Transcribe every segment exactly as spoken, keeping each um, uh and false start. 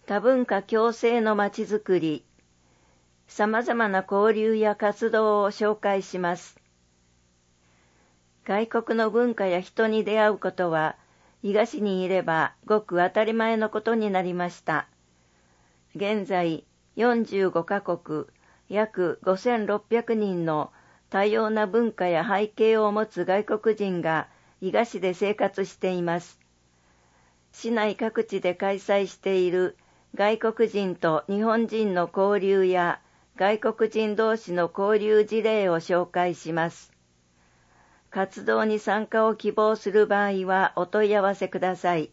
多文化共生のまちづくり、さまざまな交流や活動を紹介します。外国の文化や人に出会うことは、伊賀市にいればごく当たり前のことになりました。現在、よんじゅうごカ国、約ごせんろっぴゃくにんの多様な文化や背景を持つ外国人が伊賀市で生活しています。市内各地で開催している外国人と日本人の交流や外国人同士の交流事例を紹介します。活動に参加を希望する場合はお問い合わせください。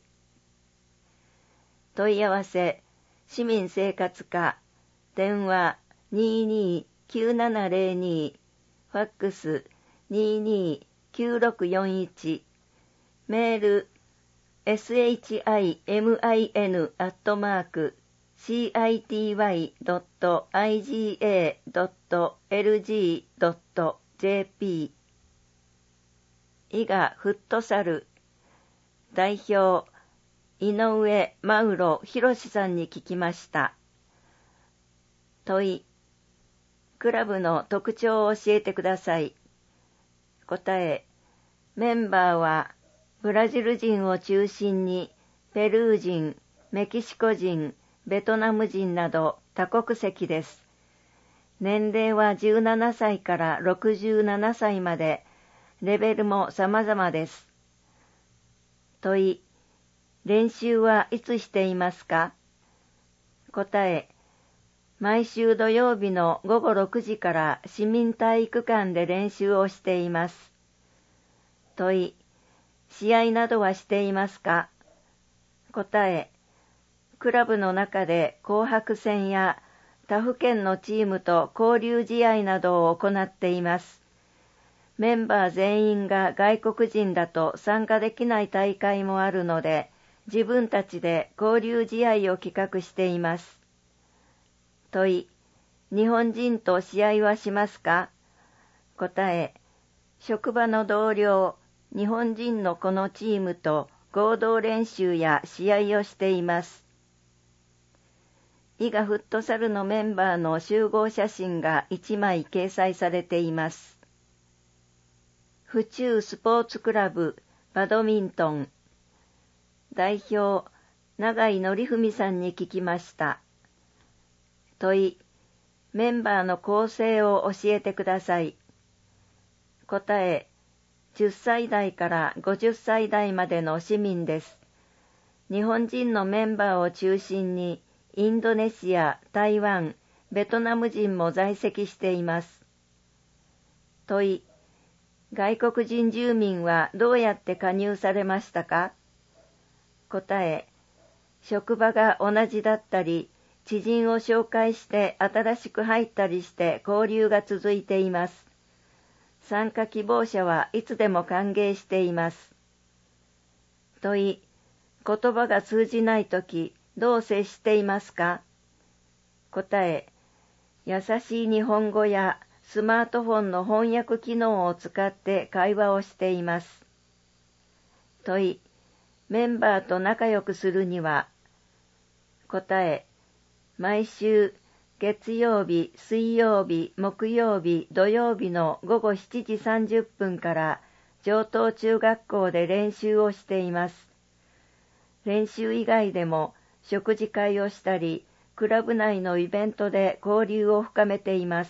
問い合わせ、市民生活課、電話 にーにーきゅうななゼロに、ファックス にーにーきゅうろくよんいち、メール シミン アットマーク シーアイティーワイ ドット アイジーエー ドット エルジー ドット ジェーピー 伊賀フットサル代表井上真浦博さんに聞きました。問い、クラブの特徴を教えてください。答え、メンバーはブラジル人を中心にペルー人、メキシコ人、ベトナム人など多国籍です。年齢はじゅうななさいからろくじゅうななさいまで、レベルも様々です。問い、練習はいつしていますか？答え、毎週土曜日のごごろくじから市民体育館で練習をしています。問い、試合などはしていますか？答え、クラブの中で紅白戦や他府県のチームと交流試合などを行っています。メンバー全員が外国人だと参加できない大会もあるので、自分たちで交流試合を企画しています。問い、日本人と試合はしますか？答え、職場の同僚、日本人のこのチームと合同練習や試合をしています。伊賀フットサルのメンバーの集合写真がいちまい掲載されています。府中スポーツクラブバドミントン代表永井則文さんに聞きました。問い、メンバーの構成を教えてください。答え、じゅっさい代からごじゅっさい代までの市民です。日本人のメンバーを中心にインドネシア、台湾、ベトナム人も在籍しています。問い、外国人住民はどうやって加入されましたか？答え、職場が同じだったり、知人を紹介して新しく入ったりして交流が続いています。参加希望者はいつでも歓迎しています。問い、言葉が通じないときどう接していますか？答え、優しい日本語やスマートフォンの翻訳機能を使って会話をしています。問い、メンバーと仲良くするには？答え、毎週月曜日、水曜日、木曜日、土曜日のごごしちじさんじゅっぷんから上東中学校で練習をしています。練習以外でも食事会をしたり、クラブ内のイベントで交流を深めています。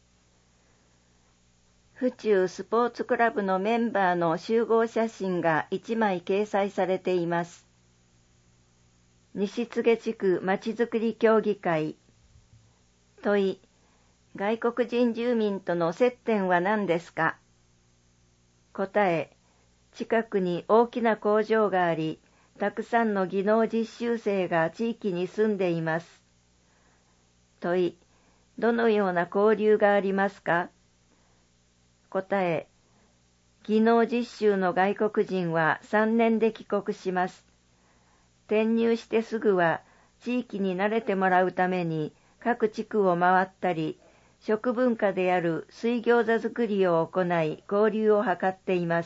府中スポーツクラブのメンバーの集合写真がいちまい掲載されています。西柘地区まちづくり協議会問い、外国人住民との接点は何ですか？答え、近くに大きな工場があり、たくさんの技能実習生が地域に住んでいます。問い、どのような交流がありますか？答え、技能実習の外国人はさんねんで帰国します。転入してすぐは地域に慣れてもらうために各地区を回ったり、食文化である水餃子作りを行い交流を図っています。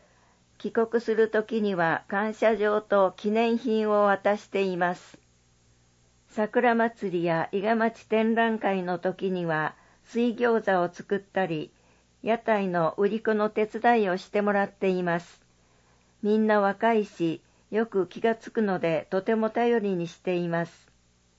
帰国するときには感謝状と記念品を渡しています。 桜祭りや伊賀町展覧会の時には水餃子を作ったり、屋台の売り子の手伝いをしてもらっています。みんな若いし、よく気がつくのでとても頼りにしています。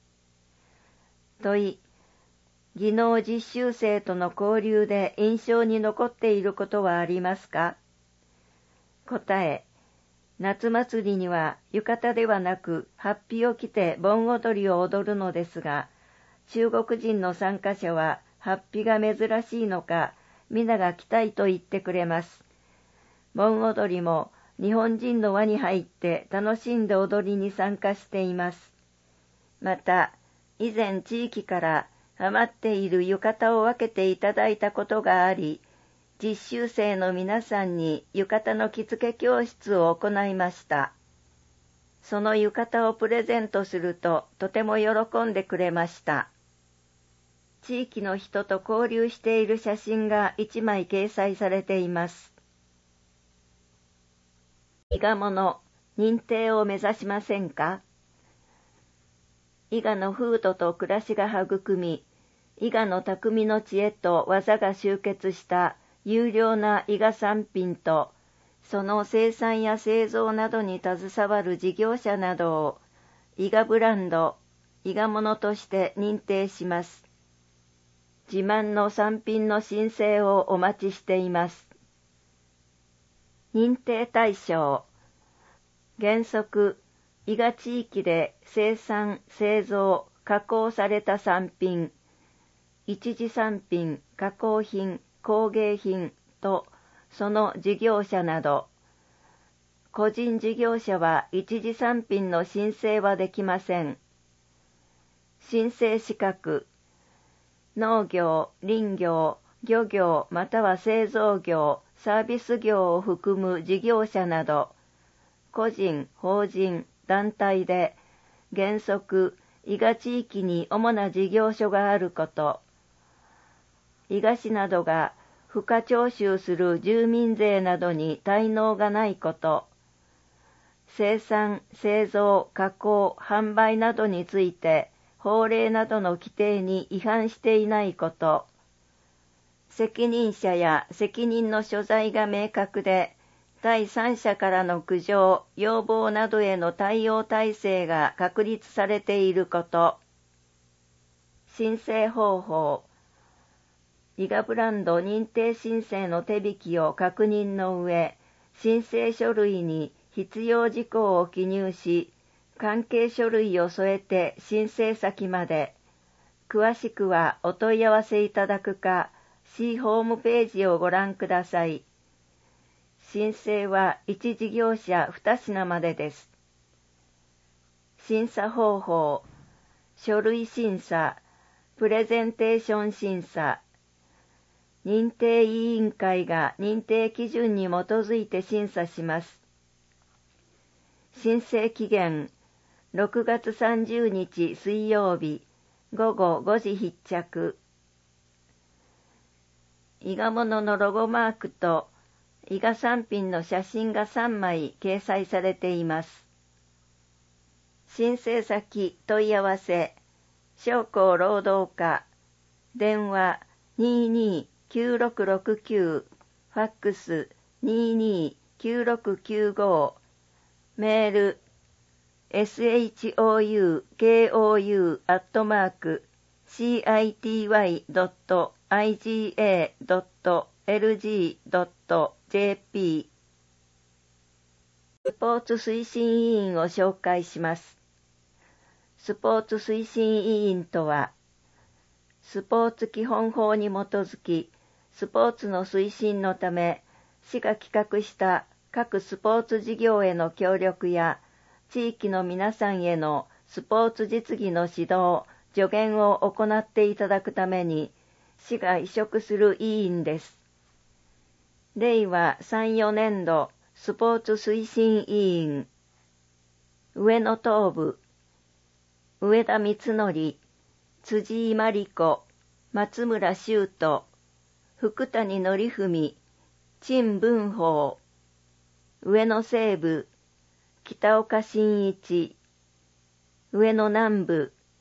問い、技能実習生との交流で印象に残っていることはありますか？答え、夏祭りには浴衣ではなく法被を着て盆踊りを踊るのですが、中国人の参加者は法被が珍しいのか、皆が着たいと言ってくれます。盆踊りも日本人の輪に入って楽しんで踊りに参加しています。また、以前地域から余っている浴衣を分けていただいたことがあり、実習生の皆さんに浴衣の着付け教室を行いました。その浴衣をプレゼントするととても喜んでくれました。地域の人と交流している写真が一枚掲載されています。伊賀者認定を目指しませんか？伊賀の風土と暮らしが育み、伊賀の匠の知恵と技が集結した優良な伊賀産品と、その生産や製造などに携わる事業者などを伊賀ブランド、伊賀物として認定します。自慢の産品の申請をお待ちしています。認定対象、原則、伊賀地域で生産、製造、加工された産品、一次産品、加工品、工芸品とその事業者など、個人事業者は一次産品の申請はできません。申請資格、農業、林業、漁業または製造業、サービス業を含む事業者など、個人、法人、団体で原則、伊賀地域に主な事業所があること、伊賀市などが付加徴収する住民税などに滞納がないこと、生産、製造、加工、販売などについて法令などの規定に違反していないこと、責任者や責任の所在が明確で、第三者からの苦情、要望などへの対応体制が確立されていること。申請方法。伊賀ブランド認定申請の手引きを確認の上、申請書類に必要事項を記入し、関係書類を添えて申請先まで。詳しくはお問い合わせいただくか、市ホームページをご覧ください。申請はいち事業者に品までです。審査方法、書類審査、プレゼンテーション審査、認定委員会が認定基準に基づいて審査します。申請期限、ろくがつさんじゅうにち水曜日、ごごごじ必着。伊賀物のロゴマークと伊賀産品の写真がさんまい掲載されています。申請先問い合わせ、商工労働課、電話 にーにーきゅうろくろくきゅう、ファックス にーにーきゅうろくきゅうご、メール エスエイチオーユーケーオーユー アットマーク シーアイティーワイ ドット アイジーエー ドット エルジー ドット ジェーピー スポーツ推進委員を紹介します。スポーツ推進委員とは、スポーツ基本法に基づき、スポーツの推進のため、市が企画した各スポーツ事業への協力や、地域の皆さんへのスポーツ実技の指導、助言を行っていただくために、市が委嘱する委員です。れいわさんよねんどスポーツ推進委員、上野東部、上田光則、辻井真理子、松村修斗、福谷則文、陳文宝、上野西部、北岡真一、上野南部、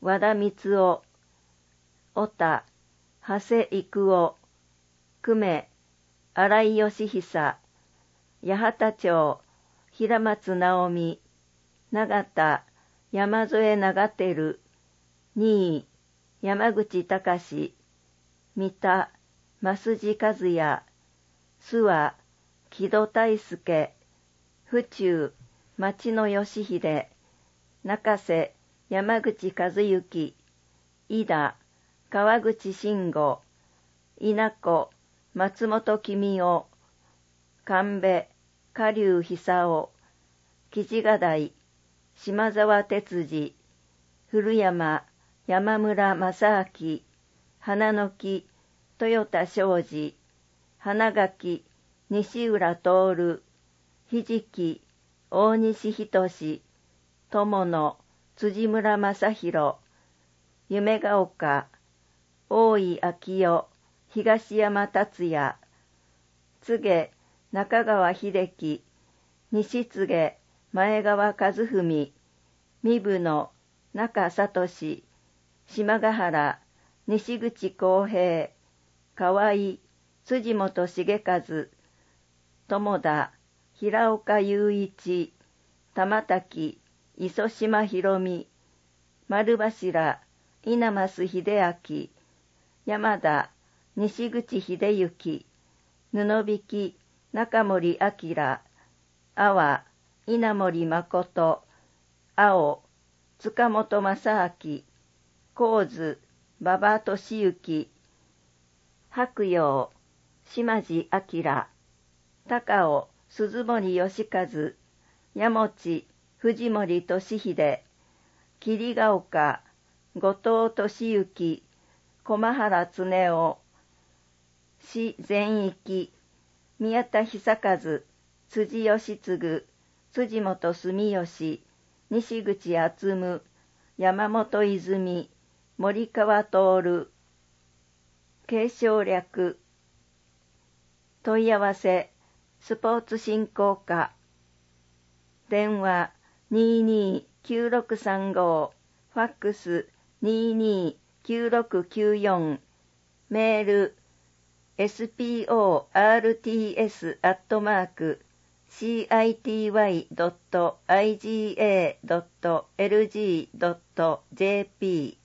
和田光夫、小田、長谷育夫、久米、新井義久、八幡町、平松直美、永田、山添長照、新井、山口隆、三田、増地和也、諏訪、木戸大輔、府中、町野義秀、中瀬、山口和幸、井田、川口慎吾、稲子、松本公夫、神戸、下流久夫、木地ヶ台、島沢哲司、古山、山村正明、花の木、豊田昌司、花垣、西浦徹、ひじき、大西仁、友野、辻村正弘、夢が丘、大井昭代、東山達也、柘植、中川秀樹、西柘植、前川和文、身分の中聡、島ヶ原、西口公平、河合、辻本重和、友田、平岡雄一、玉滝、磯島博美、丸柱、稲増秀明、山田、西口秀幸、布引、中森明、阿波、稲森誠、青、塚本正明、神津、馬場俊之、白陽、島地明、高尾、鈴森義和、矢持、藤森俊秀、桐ヶ丘、後藤俊之、駒原恒夫、市全域、宮田久和、辻義次、辻本住吉、西口厚夢、山本泉、森川徹、継承略、問い合わせ、スポーツ振興課、電話 にーにーきゅうろくさんご、ファックス にーにーきゅうろくきゅうよん、メール エスピーオーアールティーエス アットマーク シーアイティーワイ ドット アイジーエー ドット エルジー ドット ジェーピー